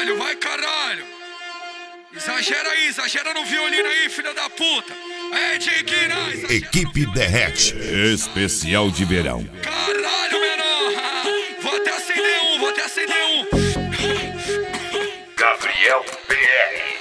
caralho, vai caralho. Exagera aí, exagera no violino aí, filha da puta. É, Diguinha. Equipe Derrete. Especial de verão. Caralho, menor. Vou até acender um, vou até acender um. Gabriel PR.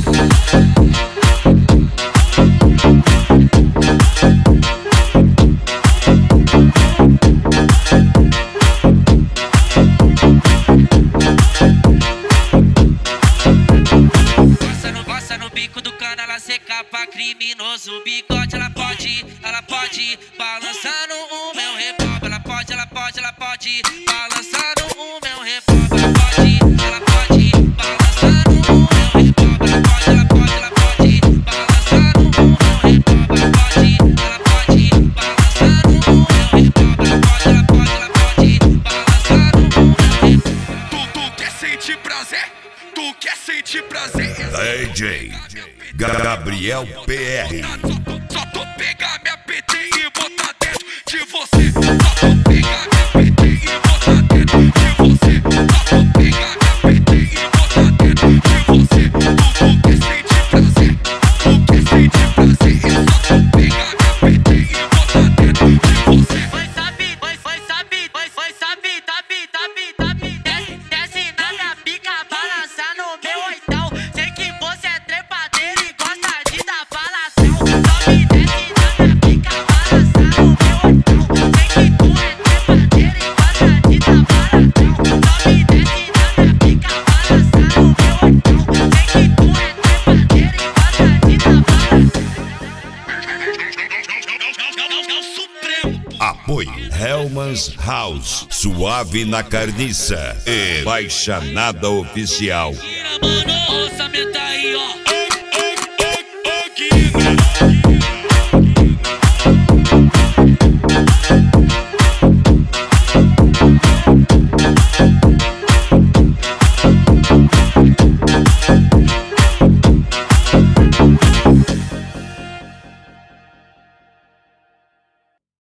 Passa no bico do cano, ela seca pra criminoso. Bigode, ela pode balançando o meu revólver. Ela pode balançando o meu revólver. Ela pode balançando o meu revólver. Ela pode balançando o meu revólver. Ela pode balançando o meu revólver. Ela pode balançando o meu revólver. Tu quer sentir prazer? Tu quer sentir prazer? DJ Gabriel PR. Só tu pegar minha PT e botar dentro de você. Só tu pegar minha PT e botar dentro de você. Só tu pegar minha PT e botar dentro de você. Tu quer sentir prazer? Tu quer sentir prazer? É só tu pegar minha PT e botar dentro de você. Desce na minha pica, balança no meu oitão. Sei que você é trepadeiro e gosta de dar falação. Só me desce na minha pica, balança no meu oitão. Sei que tu é trepadeiro e gosta de dar falação. Só me desce na minha pica, balança no meu oitão. Sei que tu é trepadeiro e gosta de dar falação. É o Supremo. Apoio Hellmann's House, Suave na Carniça e Baixa Nada Oficial. Tira, mano, orçamento